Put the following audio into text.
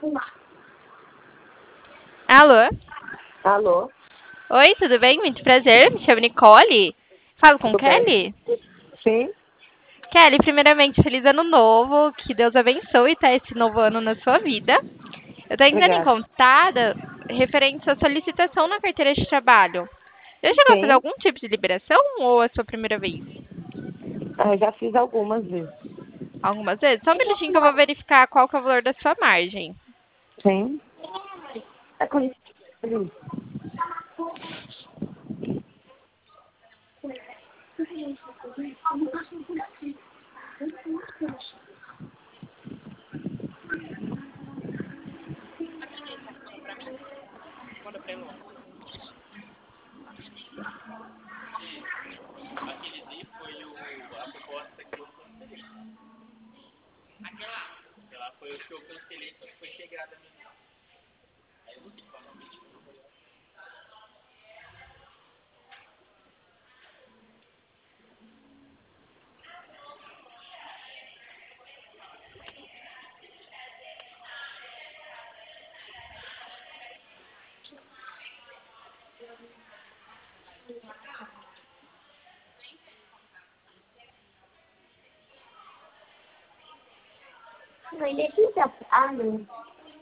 Alô? Alô? Oi, tudo bem? Muito prazer, me chamo Nicole. Falo com Tudo bem? Kelly? Sim? Kelly, primeiramente, feliz ano novo, que Deus abençoe, tá, esse novo ano na sua vida. Eu tô entrando em Obrigada. contato referente à sua solicitação na carteira de trabalho. Já chegou a fazer Sim? algum tipo de liberação ou é a sua primeira vez? Já fiz algumas vezes. Algumas vezes? Só um minutinho que eu vou verificar qual que é o valor da sua margem. Sim? É com isso.